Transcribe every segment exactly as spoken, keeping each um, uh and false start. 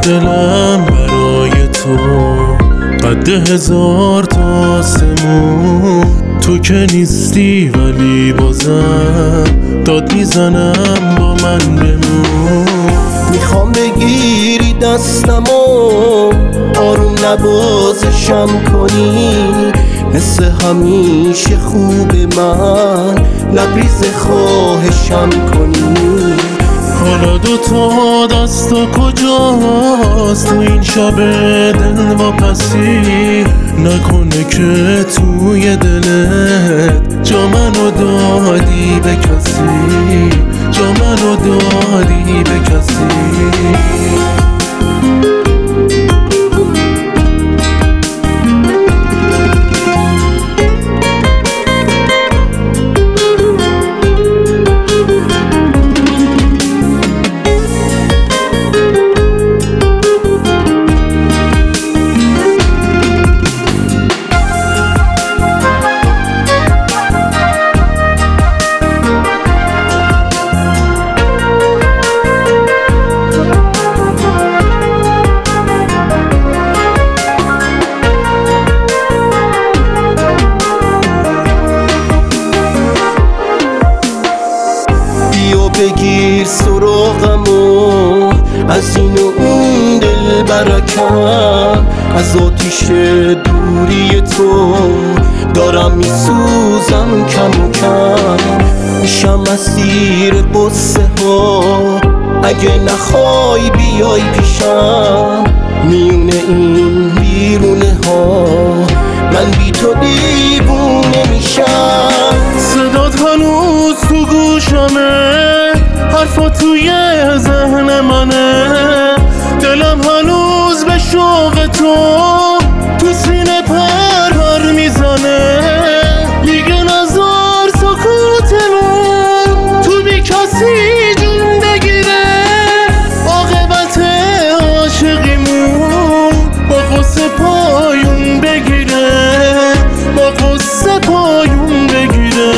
دلم برای تو قد هزار تا آسمون، تو که نیستی ولی بازم داد میزنم با من بمون. میخوام بگیری دستمو آروم نوازشم کنی، مثل همیشه خوب من لبریز خواهشم کنی. حالا دوتا دستا کجاست تو این شب دلواپسی؟ نکنه که توی دلت جا منو دادی به کسی، جا منو دادی به کسی. بگیر سراغمو از این و اون دل برکم، از آتیش دوری تو دارم میسوزم کم و کم. میشم اسیر قصه ها اگه نخوای بیای پیشم، میونه این بیرونه ها من بی تو دیوونه میشم. صدات هنوز تو گوشمه، حرفا توی ذهن منه، دلم هنوز به شوق تو تو سینه پرپر میزنه. دیگه نزار سکوتمون تو بی کسی جون بگیره، عاقبت عاشقیمون با قصه پایون بگیره، با قصه پایون بگیره.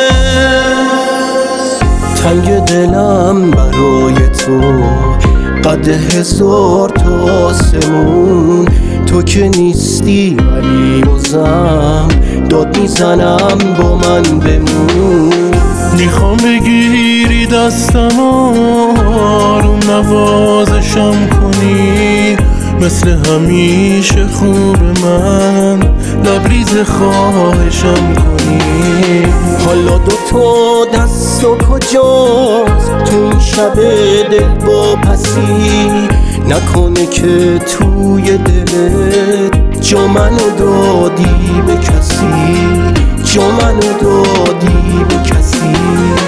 تنگ دلم برای تو قد هزار تا آسمون، تو که نیستی ولی بازم داد میزنم با من بمون. میخوام بگیری دستم آروم نوازشم کنی، مثل همیشه خوب من لبریز خواهشم کنی. حالا دوتا دست و کجاست تو این شب دل با پسی؟ نکنه که توی دلت جا منو دادی به کسی، جا منو دادی به کسی.